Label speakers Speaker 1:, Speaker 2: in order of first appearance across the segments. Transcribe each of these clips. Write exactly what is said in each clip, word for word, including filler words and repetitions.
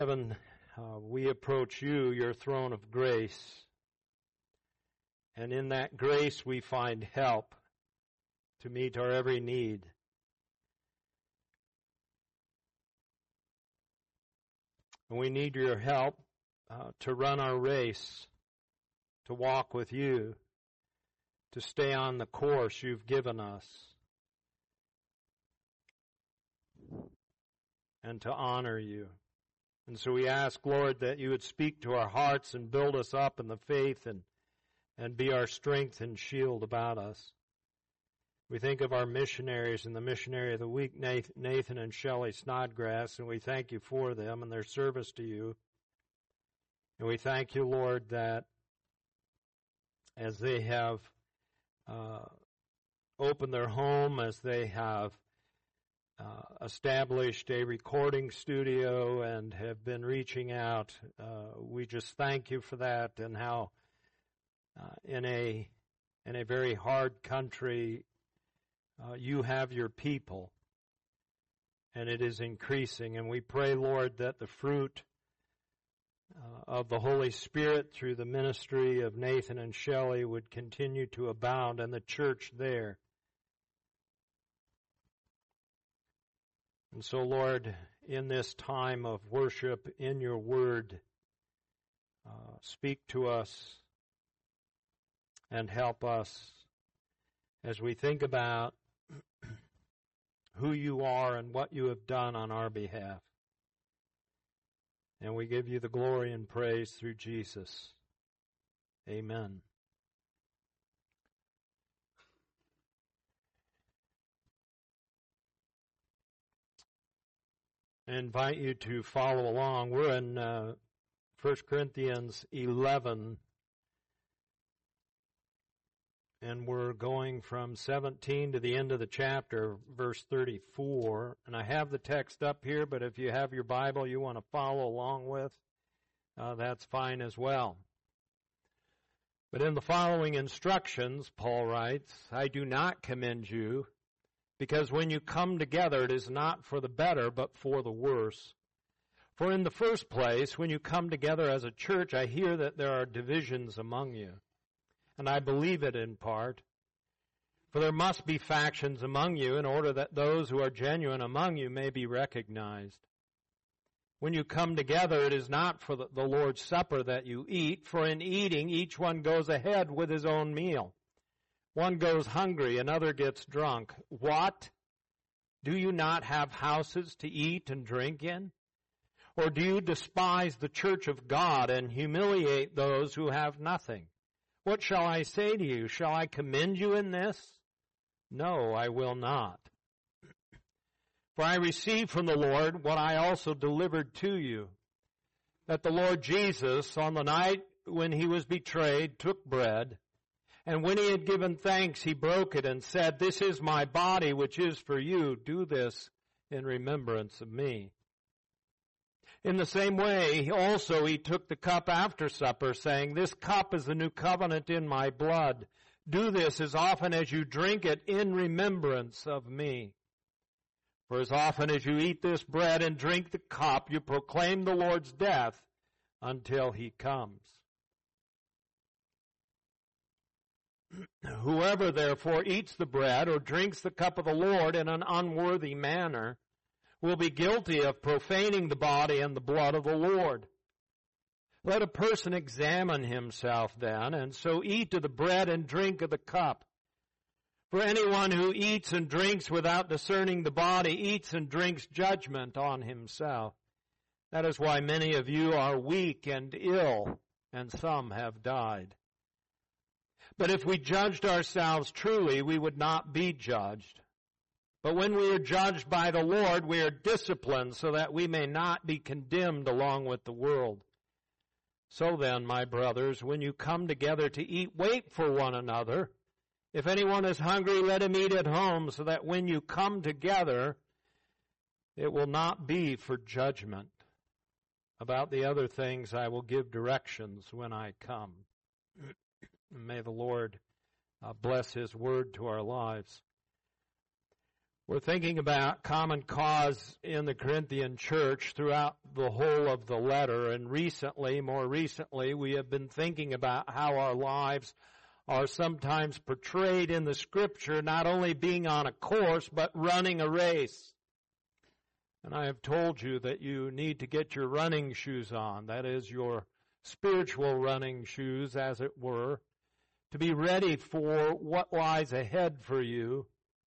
Speaker 1: Heaven, uh, we approach you, your throne of grace, and in that grace we find help to meet our every need. And we need your help uh, to run our race, to walk with you, to stay on the course you've given us, and to honor you. And so we ask, Lord, that you would speak to our hearts and build us up in the faith and, and be our strength and shield about us. We think of our missionaries and the missionary of the week, Nathan and Shelley Snodgrass, and we thank you for them and their service to you. And we thank you, Lord, that as they have uh, opened their home, as they have Uh, established a recording studio and have been reaching out. Uh, we just thank you for that, and how uh, in a in a very hard country uh, you have your people, and it is increasing. And we pray, Lord, that the fruit uh, of the Holy Spirit through the ministry of Nathan and Shelley would continue to abound, and the church there. And so, Lord, in this time of worship, in your word, uh, speak to us and help us as we think about who you are and what you have done on our behalf. And we give you the glory and praise through Jesus. Amen. I invite you to follow along. We're in uh, First Corinthians eleven, and we're going from seventeen to the end of the chapter, verse thirty-four. And I have the text up here, but if you have your Bible you want to follow along with, uh, that's fine as well. But in the following instructions, Paul writes, I do not commend you, because when you come together, it is not for the better, but for the worse. For in the first place, when you come together as a church, I hear that there are divisions among you. And I believe it in part. For there must be factions among you, in order that those who are genuine among you may be recognized. When you come together, it is not for the Lord's Supper that you eat, for in eating each one goes ahead with his own meal. One goes hungry, another gets drunk. What? Do you not have houses to eat and drink in? Or do you despise the church of God and humiliate those who have nothing? What shall I say to you? Shall I commend you in this? No, I will not. For I received from the Lord what I also delivered to you, that the Lord Jesus, on the night when he was betrayed, took bread, and when he had given thanks, he broke it and said, This is my body, which is for you. Do this in remembrance of me. In the same way, also he took the cup after supper, saying, This cup is the new covenant in my blood. Do this as often as you drink it in remembrance of me. For as often as you eat this bread and drink the cup, you proclaim the Lord's death until he comes. Whoever therefore eats the bread or drinks the cup of the Lord in an unworthy manner will be guilty of profaning the body and the blood of the Lord. Let a person examine himself then, and so eat of the bread and drink of the cup. For anyone who eats and drinks without discerning the body eats and drinks judgment on himself. That is why many of you are weak and ill, and some have died. But if we judged ourselves truly, we would not be judged. But when we are judged by the Lord, we are disciplined so that we may not be condemned along with the world. So then, my brothers, when you come together to eat, wait for one another. If anyone is hungry, let him eat at home, so that when you come together, it will not be for judgment. About the other things I will give directions when I come. May the Lord uh, bless his word to our lives. We're thinking about common cause in the Corinthian church throughout the whole of the letter, and recently, more recently, we have been thinking about how our lives are sometimes portrayed in the Scripture, not only being on a course, but running a race. And I have told you that you need to get your running shoes on, that is, your spiritual running shoes, as it were, to be ready for what lies ahead for you.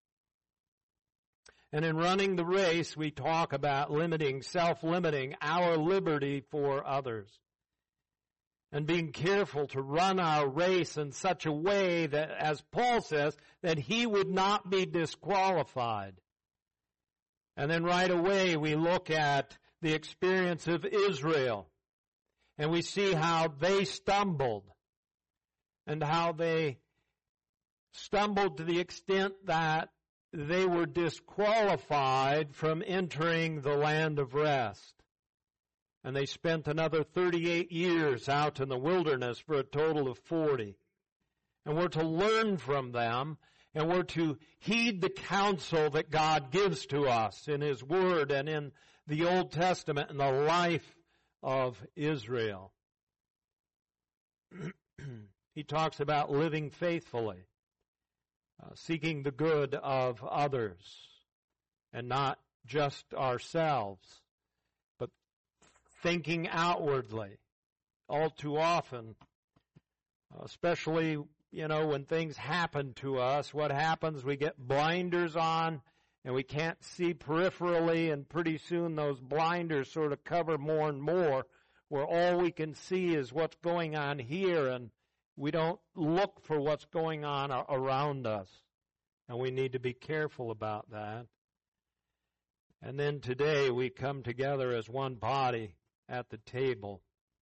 Speaker 1: And in running the race, we talk about limiting, self-limiting our liberty for others. And being careful to run our race in such a way that, as Paul says, that he would not be disqualified. And then right away we look at the experience of Israel. And we see how they stumbled. And how they stumbled to the extent that they were disqualified from entering the land of rest. And they spent another thirty-eight years out in the wilderness for a total of forty. And we're to learn from them, and we're to heed the counsel that God gives to us in His Word and in the Old Testament and the life of Israel. He talks about living faithfully. Uh, seeking the good of others and not just ourselves, but thinking outwardly. All too often, especially, you know, when things happen to us, what happens, we get blinders on and we can't see peripherally, and pretty soon those blinders sort of cover more and more, where all we can see is what's going on here, and we don't look for what's going on around us, and we need to be careful about that. And then today we come together as one body at the table.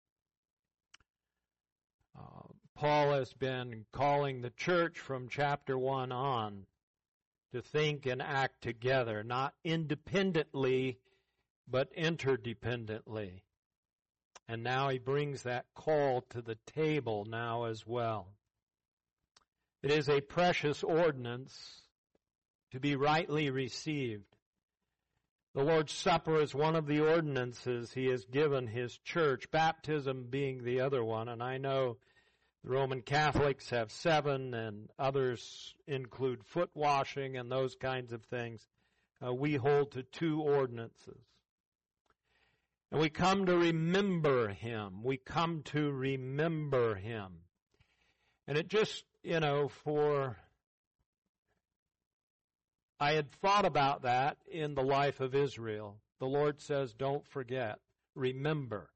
Speaker 1: Uh, Paul has been calling the church from chapter one on to think and act together, not independently, but interdependently. And now he brings that call to the table now as well. It is a precious ordinance to be rightly received. The Lord's Supper is one of the ordinances He has given His church, baptism being the other one. And I know the Roman Catholics have seven, and others include foot washing and those kinds of things. Uh, we hold to two ordinances. And we come to remember Him. We come to remember Him. And it just, you know, for, I had thought about that in the life of Israel. The Lord says, don't forget, remember.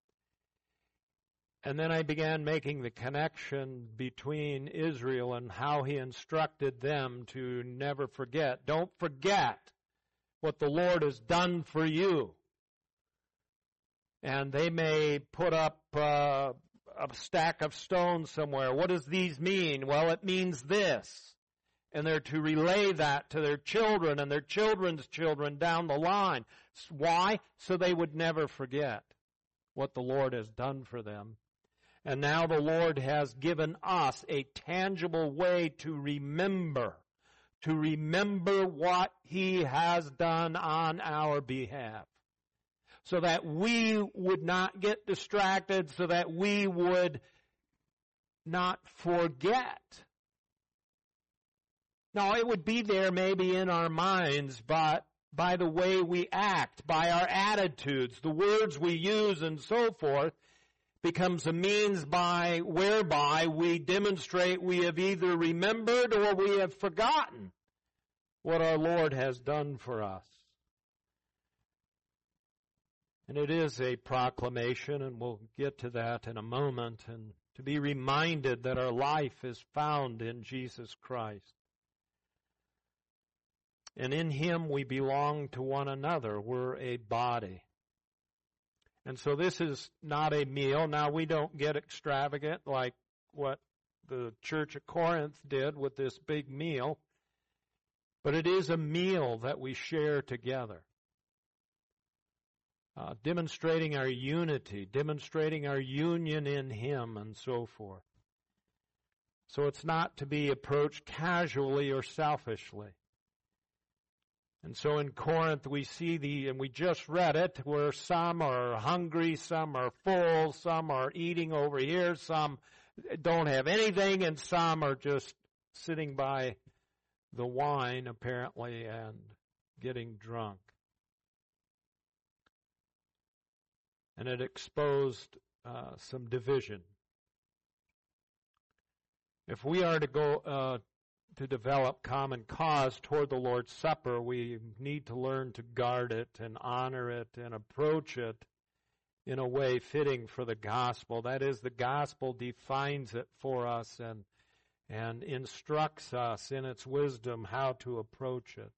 Speaker 1: And then I began making the connection between Israel and how He instructed them to never forget. Don't forget what the Lord has done for you. And they may put up uh, a stack of stones somewhere. What does these mean? Well, it means this. And they're to relay that to their children and their children's children down the line. Why? So they would never forget what the Lord has done for them. And now the Lord has given us a tangible way to remember, to remember what He has done on our behalf, so that we would not get distracted, so that we would not forget. Now, it would be there maybe in our minds, but by the way we act, by our attitudes, the words we use and so forth, becomes a means by whereby we demonstrate we have either remembered or we have forgotten what our Lord has done for us. And it is a proclamation, and we'll get to that in a moment, and to be reminded that our life is found in Jesus Christ. And in Him we belong to one another. We're a body. And so this is not a meal. Now, we don't get extravagant like what the church at Corinth did with this big meal, but it is a meal that we share together, uh, demonstrating our unity, demonstrating our union in Him, and so forth. So it's not to be approached casually or selfishly. And so in Corinth we see the, and we just read it, where some are hungry, some are full, some are eating over here, some don't have anything, and some are just sitting by the wine apparently and getting drunk. And it exposed uh, some division. If we are to go uh, to develop common cause toward the Lord's Supper, we need to learn to guard it and honor it and approach it in a way fitting for the gospel. That is, the gospel defines it for us and and instructs us in its wisdom how to approach it.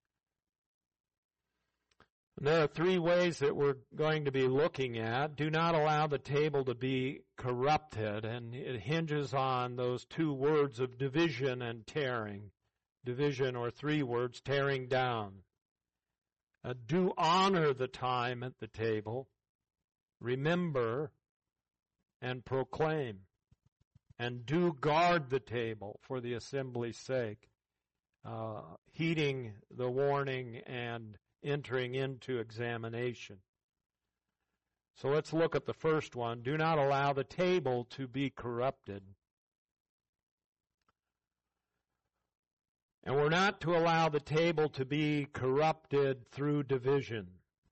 Speaker 1: And there are three ways that we're going to be looking at. Do not allow the table to be corrupted, and it hinges on those two words of division and tearing. Division, or three words, tearing down. Uh, do honor the time at the table. Remember and proclaim. And do guard the table for the assembly's sake, uh, heeding the warning and entering into examination. So let's look at the first one. Do not allow the table to be corrupted. And we're not to allow the table to be corrupted through division.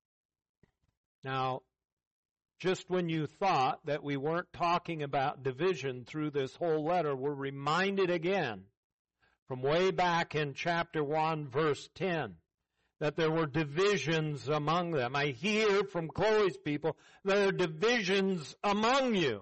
Speaker 1: Now, just when you thought that we weren't talking about division through this whole letter, we're reminded again from way back in chapter one, verse ten, that there were divisions among them. I hear from Chloe's people, there are divisions among you.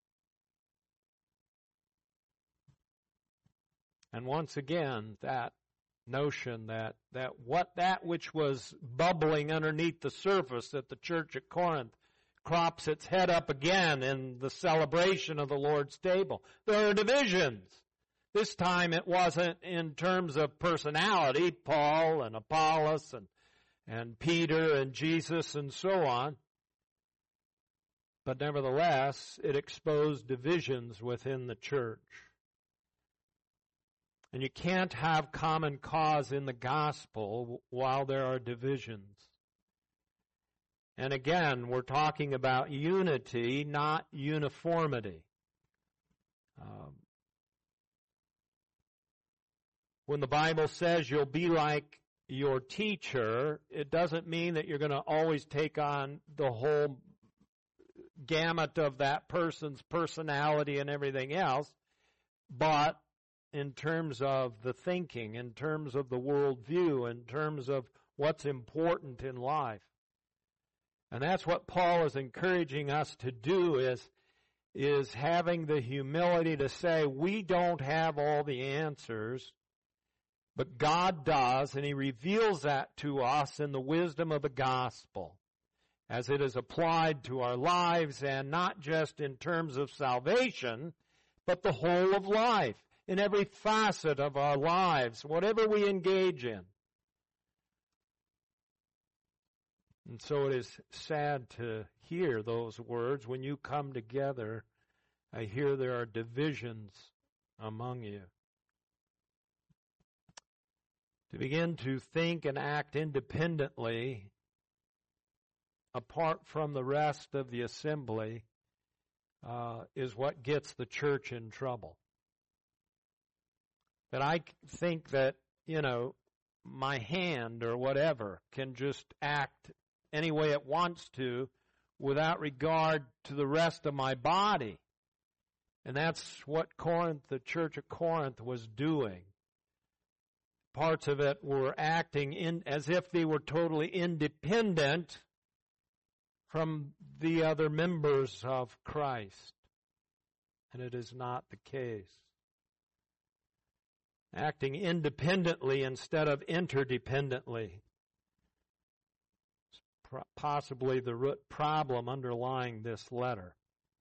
Speaker 1: And once again, that notion that, that what that which was bubbling underneath the surface at the church at Corinth crops its head up again in the celebration of the Lord's table. There are divisions. This time it wasn't in terms of personality, Paul and Apollos and, and Peter and Jesus and so on. But nevertheless, it exposed divisions within the church. And you can't have common cause in the gospel while there are divisions. And again, we're talking about unity, not uniformity. Um, when the Bible says you'll be like your teacher, it doesn't mean that you're going to always take on the whole gamut of that person's personality and everything else, but in terms of the thinking, in terms of the worldview, in terms of what's important in life. And that's what Paul is encouraging us to do, is, is having the humility to say, we don't have all the answers, but God does, and He reveals that to us in the wisdom of the gospel, as it is applied to our lives, and not just in terms of salvation, but the whole of life, in every facet of our lives, whatever we engage in. And so it is sad to hear those words. When you come together, I hear there are divisions among you. To begin to think and act independently, apart from the rest of the assembly, uh, is what gets the church in trouble. That I think that, you know, my hand or whatever can just act any way it wants to without regard to the rest of my body. And that's what Corinth, the church of Corinth, was doing. Parts of it were acting in as if they were totally independent from the other members of Christ. And it is not the case. Acting independently instead of interdependently. Possibly the root problem underlying this letter.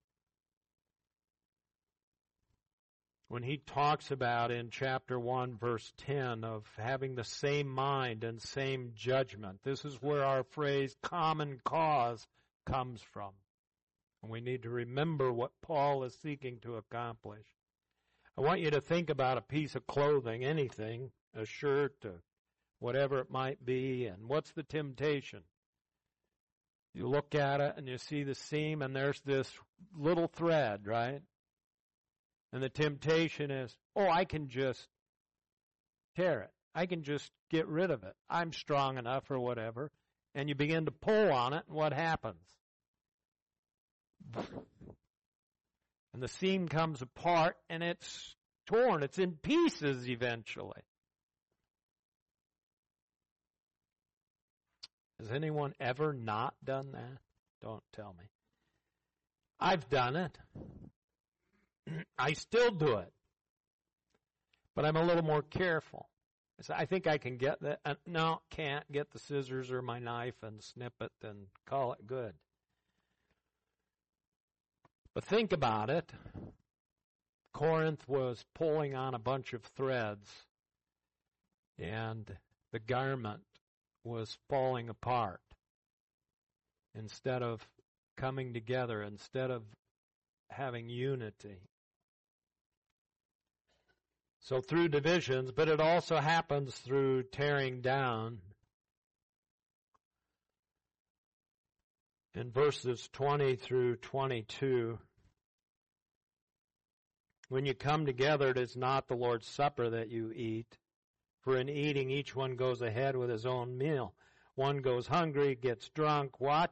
Speaker 1: When he talks about in chapter one, verse ten, of having the same mind and same judgment, this is where our phrase common cause comes from. And we need to remember what Paul is seeking to accomplish. I want you to think about a piece of clothing, anything, a shirt, a whatever it might be. And what's the temptation? You look at it and you see the seam, and there's this little thread, right? And the temptation is, oh, I can just tear it. I can just get rid of it. I'm strong enough or whatever. And you begin to pull on it, and what happens? And the seam comes apart, and it's torn. It's in pieces eventually. Has anyone ever not done that? Don't tell me. I've done it. I still do it. But I'm a little more careful. I think I can get that. Uh, no, can't get the scissors or my knife and snip it and call it good. But think about it. Corinth was pulling on a bunch of threads, and the garment was falling apart. Instead of coming together, instead of having unity. So through divisions, but it also happens through tearing down. In verses twenty through twenty-two, when you come together, it is not the Lord's Supper that you eat. For in eating, each one goes ahead with his own meal. One goes hungry, gets drunk. What?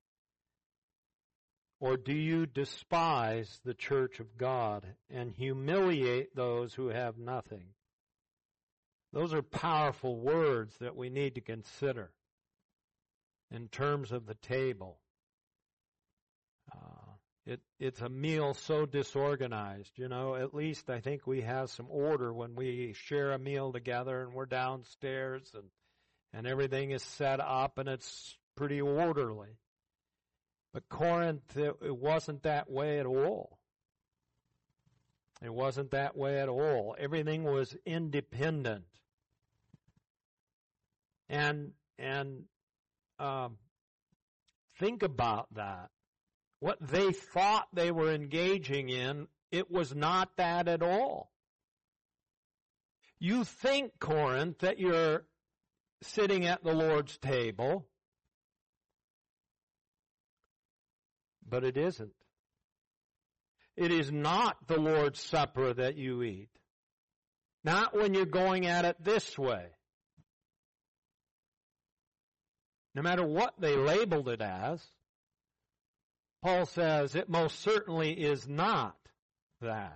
Speaker 1: Or do you despise the church of God and humiliate those who have nothing? Those are powerful words that we need to consider in terms of the table. Uh, it, it's a meal so disorganized. You know, at least I think we have some order when we share a meal together and we're downstairs and, and everything is set up and it's pretty orderly. But Corinth, it, it wasn't that way at all. It wasn't that way at all. Everything was independent. And and um, think about that. What they thought they were engaging in, it was not that at all. You think, Corinth, that you're sitting at the Lord's table, but it isn't. It is not the Lord's Supper that you eat. Not when you're going at it this way. No matter what they labeled it as, Paul says it most certainly is not that.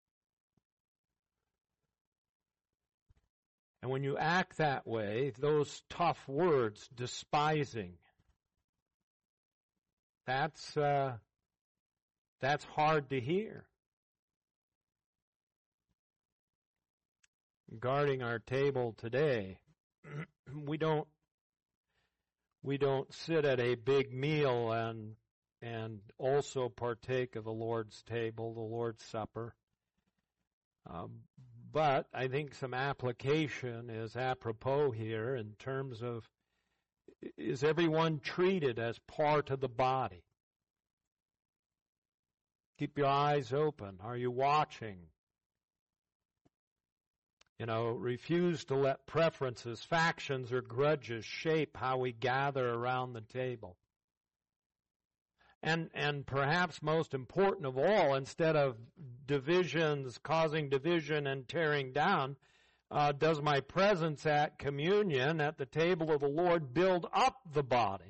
Speaker 1: And when you act that way, those tough words, despising, That's uh, that's hard to hear. Guarding our table today, we don't we don't sit at a big meal and and also partake of the Lord's table, the Lord's Supper. Um, but I think some application is apropos here in terms of, is everyone treated as part of the body? Keep your eyes open. Are you watching? You know, refuse to let preferences, factions, or grudges shape how we gather around the table. And and perhaps most important of all, instead of divisions, causing division and tearing down, uh, does my presence at communion, at the table of the Lord, build up the body?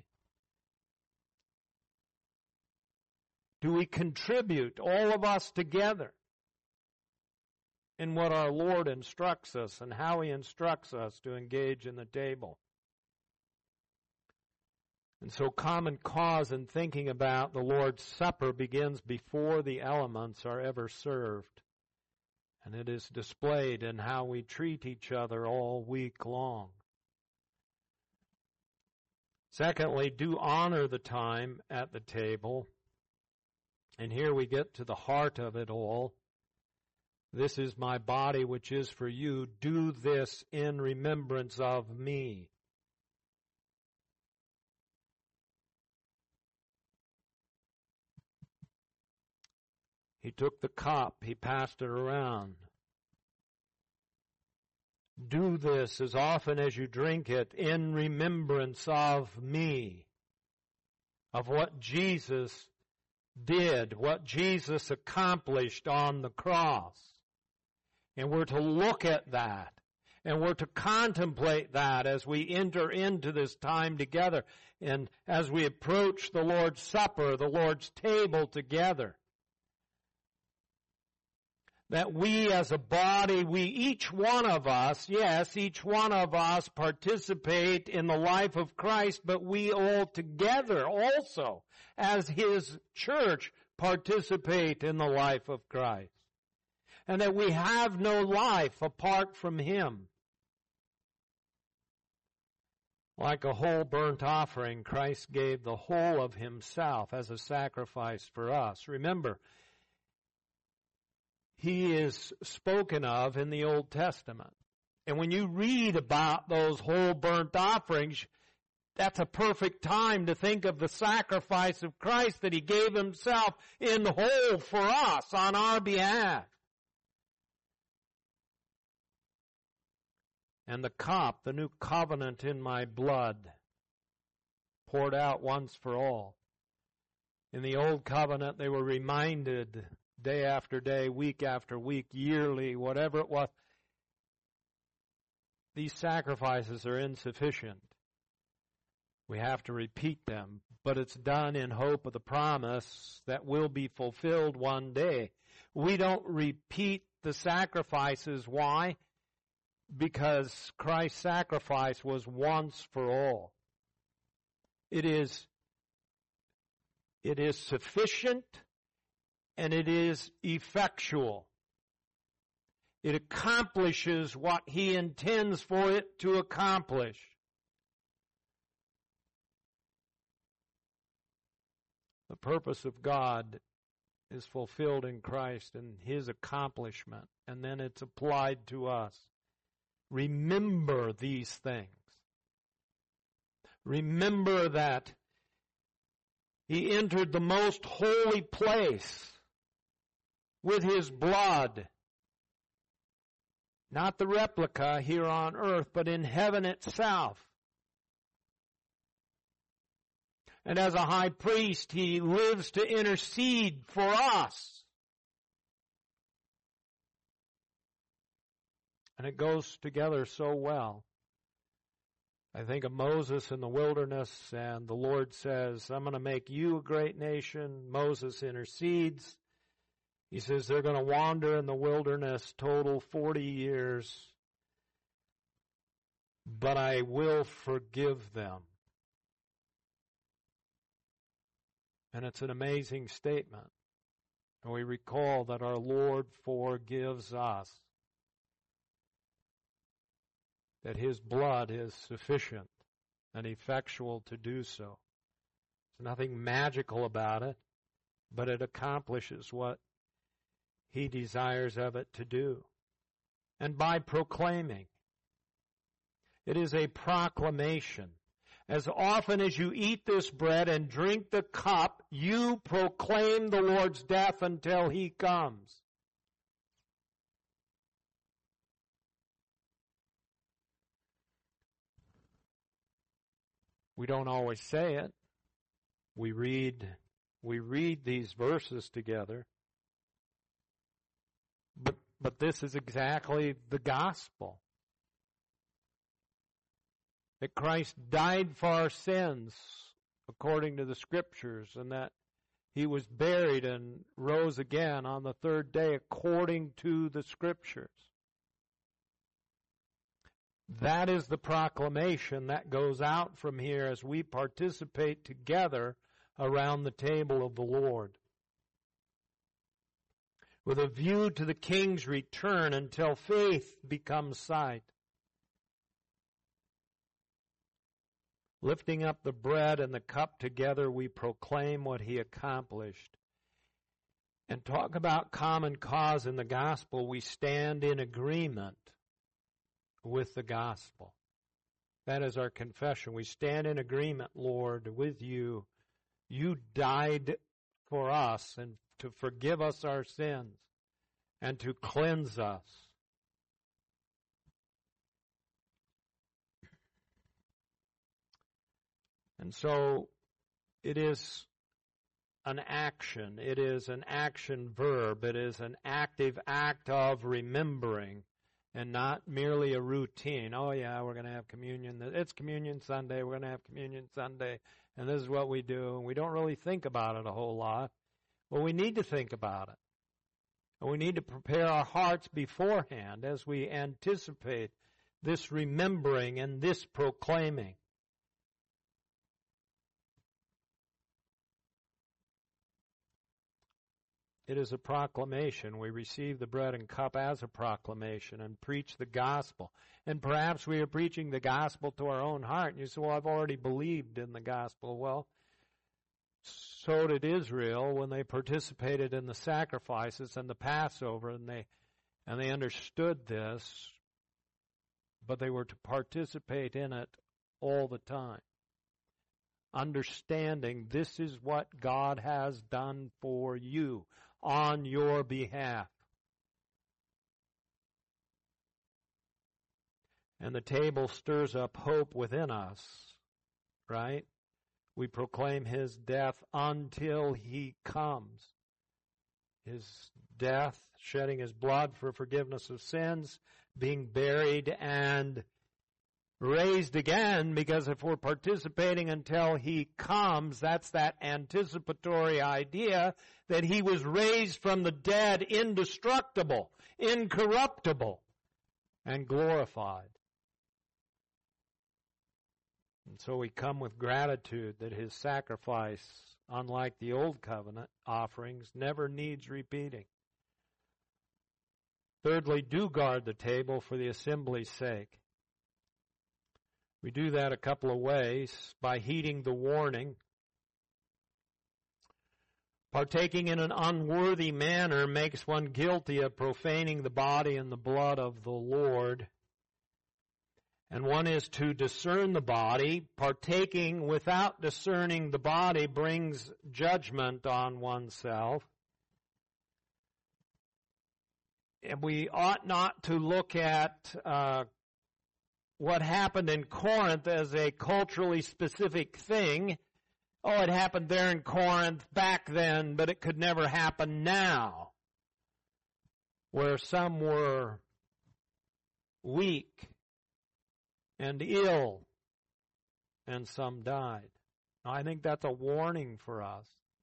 Speaker 1: Do we contribute, all of us together, in what our Lord instructs us and how He instructs us to engage in the table? And so common cause in thinking about the Lord's Supper begins before the elements are ever served. And it is displayed in how we treat each other all week long. Secondly, do honor the time at the table. And here we get to the heart of it all. This is my body which is for you. Do this in remembrance of me. He took the cup, he passed it around. Do this as often as you drink it in remembrance of me, of what Jesus did, what Jesus accomplished on the cross. And we're to look at that, and we're to contemplate that as we enter into this time together, and as we approach the Lord's Supper, the Lord's table together. That we as a body, we, each one of us, yes, each one of us participate in the life of Christ, but we all together also, as His church, participate in the life of Christ. And that we have no life apart from Him. Like a whole burnt offering, Christ gave the whole of Himself as a sacrifice for us. Remember, He is spoken of in the Old Testament. And when you read about those whole burnt offerings, that's a perfect time to think of the sacrifice of Christ, that He gave Himself in whole for us on our behalf. And the cup, the new covenant in my blood, poured out once for all. In the old covenant, they were reminded day after day, week after week, yearly, whatever it was. These sacrifices are insufficient. We have to repeat them, but it's done in hope of the promise that will be fulfilled one day. We don't repeat the sacrifices. Why? Because Christ's sacrifice was once for all. It is, it is sufficient and it is effectual. It accomplishes what He intends for it to accomplish. The purpose of God is fulfilled in Christ and His accomplishment, and then it's applied to us. Remember these things. Remember that He entered the most holy place with His blood. Not the replica here on earth, but in heaven itself. And as a high priest, He lives to intercede for us. And it goes together so well. I think of Moses in the wilderness, and the Lord says, I'm going to make you a great nation. Moses intercedes. He says they're going to wander in the wilderness total forty years, but I will forgive them. And it's an amazing statement. And we recall that our Lord forgives us. That His blood is sufficient and effectual to do so. There's nothing magical about it, but it accomplishes what He desires of it to do. And by proclaiming, it is a proclamation. As often as you eat this bread and drink the cup, you proclaim the Lord's death until He comes. We don't always say it. We read, we read these verses together. But, but this is exactly the gospel. That Christ died for our sins according to the Scriptures, and that He was buried and rose again on the third day according to the Scriptures. That is the proclamation that goes out from here as we participate together around the table of the Lord. With a view to the King's return until faith becomes sight. Lifting up the bread and the cup together, we proclaim what He accomplished. And talk about common cause in the gospel, we stand in agreement with the gospel. That is our confession. We stand in agreement, Lord, with You. You died for us and to forgive us our sins and to cleanse us. And so it is an action. It is an action verb. It is an active act of remembering and not merely a routine. Oh, yeah, we're going to have communion. It's Communion Sunday. We're going to have Communion Sunday. And this is what we do. And we don't really think about it a whole lot. Well, we need to think about it. And we need to prepare our hearts beforehand as we anticipate this remembering and this proclaiming. It is a proclamation. We receive the bread and cup as a proclamation and preach the gospel. And perhaps we are preaching the gospel to our own heart. And you say, well, I've already believed in the gospel. Well, so did Israel when they participated in the sacrifices and the Passover, and they and they understood this, but they were to participate in it all the time. Understanding this is what God has done for you on your behalf. And the table stirs up hope within us, right? We proclaim His death until He comes. His death, shedding His blood for forgiveness of sins, being buried and raised again, because if we're participating until He comes, that's that anticipatory idea that He was raised from the dead indestructible, incorruptible, and glorified. And so we come with gratitude that His sacrifice, unlike the Old Covenant offerings, never needs repeating. Thirdly, do guard the table for the assembly's sake. We do that a couple of ways. By heeding the warning. Partaking in an unworthy manner makes one guilty of profaning the body and the blood of the Lord. And one is to discern the body. Partaking without discerning the body brings judgment on oneself. And we ought not to look at uh, what happened in Corinth as a culturally specific thing. Oh, it happened there in Corinth back then, but it could never happen now. Where some were weak and ill, and some died. Now, I think that's a warning for us.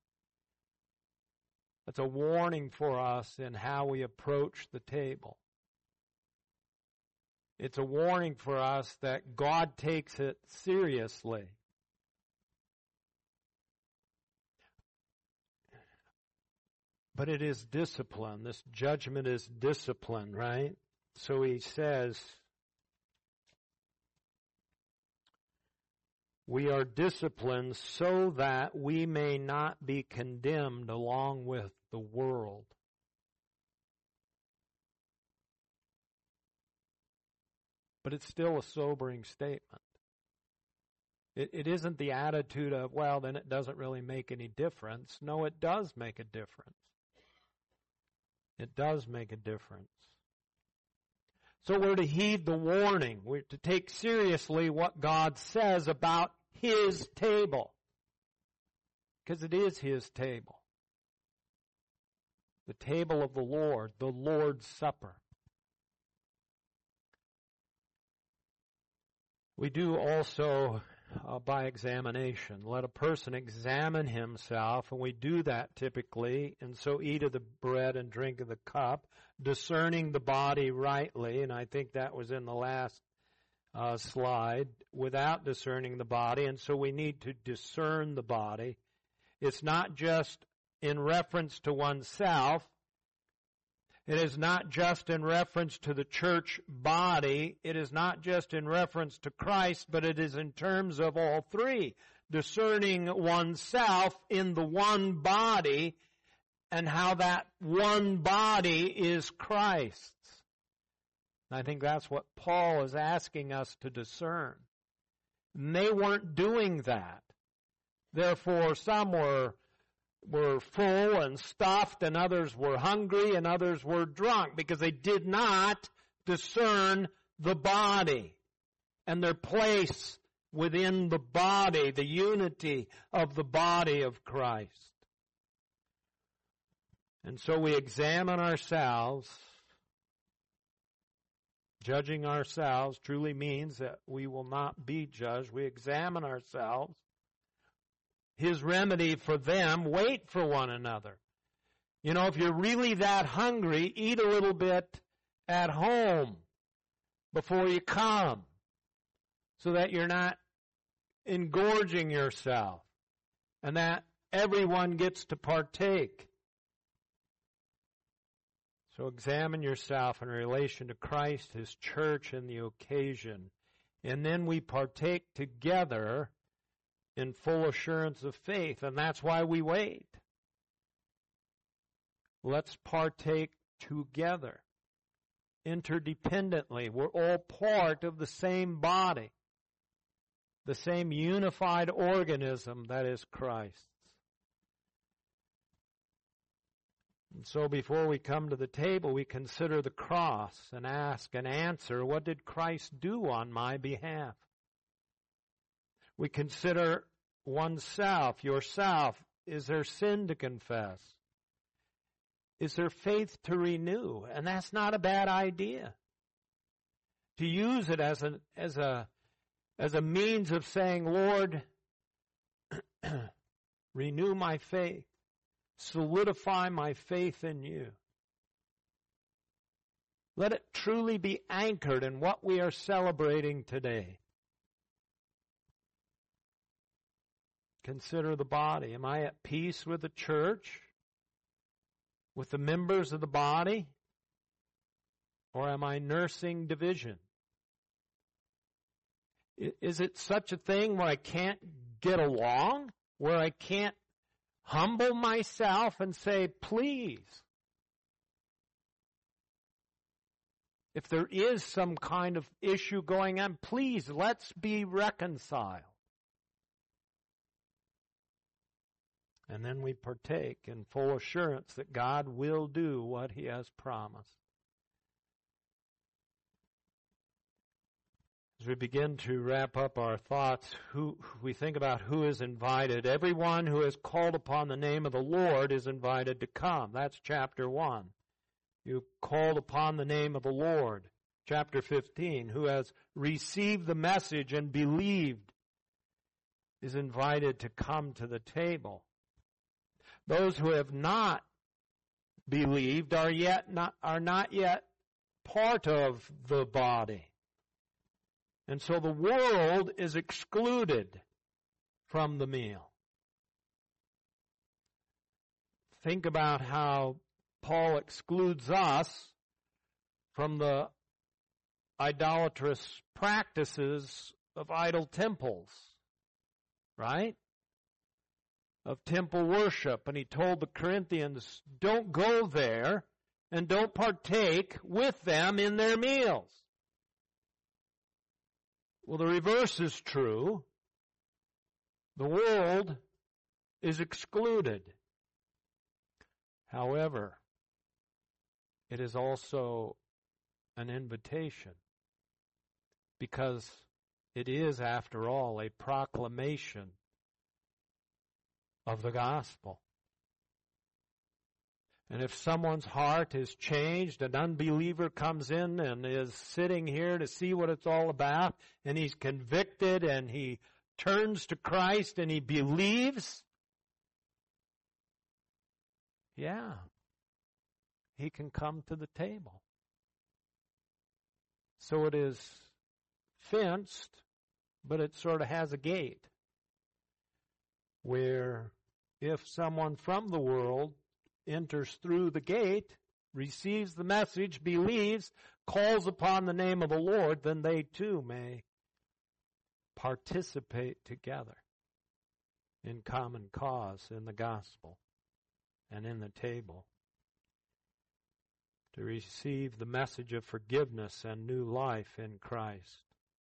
Speaker 1: That's a warning for us in how we approach the table. It's a warning for us that God takes it seriously. But it is discipline. This judgment is discipline, right? So He says, we are disciplined so that we may not be condemned along with the world. But it's still a sobering statement. It, it isn't the attitude of, well, then it doesn't really make any difference. No, it does make a difference. It does make a difference. So we're to heed the warning. We're to take seriously what God says about His table. Because it is His table. The table of the Lord, the Lord's Supper. We do also uh, by examination. Let a person examine himself, and we do that typically, and so eat of the bread and drink of the cup, discerning the body rightly, and I think that was in the last uh, slide, without discerning the body, and so we need to discern the body. It's not just in reference to oneself. It is not just in reference to the church body. It is not just in reference to Christ, but it is in terms of all three. Discerning oneself in the one body and how that one body is Christ's. I think that's what Paul is asking us to discern. And they weren't doing that. Therefore, some were were full and stuffed, and others were hungry, and others were drunk, because they did not discern the body and their place within the body, the unity of the body of Christ. And so we examine ourselves. Judging ourselves truly means that we will not be judged. We examine ourselves. His remedy for them, wait for one another. You know, if you're really that hungry, eat a little bit at home before you come, so that you're not engorging yourself and that everyone gets to partake. So examine yourself in relation to Christ, His church, and the occasion. And then we partake together in full assurance of faith. And that's why we wait. Let's partake together, interdependently. We're all part of the same body, the same unified organism that is Christ. And so before we come to the table, we consider the cross and ask and answer, what did Christ do on my behalf? We consider oneself, yourself. Is there sin to confess? Is there faith to renew? And that's not a bad idea. To use it as a, as a, as a means of saying, Lord, renew my faith. Solidify my faith in you. Let it truly be anchored in what we are celebrating today. Consider the body. Am I at peace with the church? With the members of the body? Or am I nursing division? Is it such a thing where I can't get along? Where I can't humble myself and say, please, if there is some kind of issue going on, please, let's be reconciled. And then we partake in full assurance that God will do what He has promised. As we begin to wrap up our thoughts, who we think about who is invited. Everyone who is called upon the name of the Lord is invited to come. That's chapter one. You called upon the name of the Lord. Chapter fifteen, who has received the message and believed is invited to come to the table. Those who have not believed are yet not are not yet part of the body. And so the world is excluded from the meal. Think about how Paul excludes us from the idolatrous practices of idol temples, right? Of temple worship. And he told the Corinthians, don't go there and don't partake with them in their meals. Well, the reverse is true. The world is excluded. However, it is also an invitation, because it is, after all, a proclamation of the gospel. And if someone's heart is changed, an unbeliever comes in and is sitting here to see what it's all about, and he's convicted and he turns to Christ and he believes, yeah, he can come to the table. So it is fenced, but it sort of has a gate where if someone from the world enters through the gate, receives the message, believes, calls upon the name of the Lord, then they too may participate together in common cause in the gospel and in the table to receive the message of forgiveness and new life in Christ.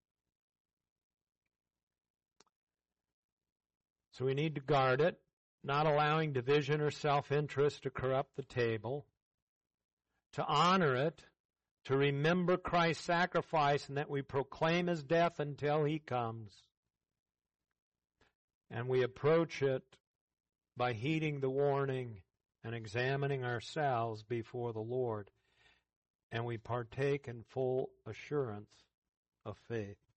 Speaker 1: So we need to guard it, not allowing division or self-interest to corrupt the table, to honor it, to remember Christ's sacrifice and that we proclaim His death until He comes. And we approach it by heeding the warning and examining ourselves before the Lord. And we partake in full assurance of faith.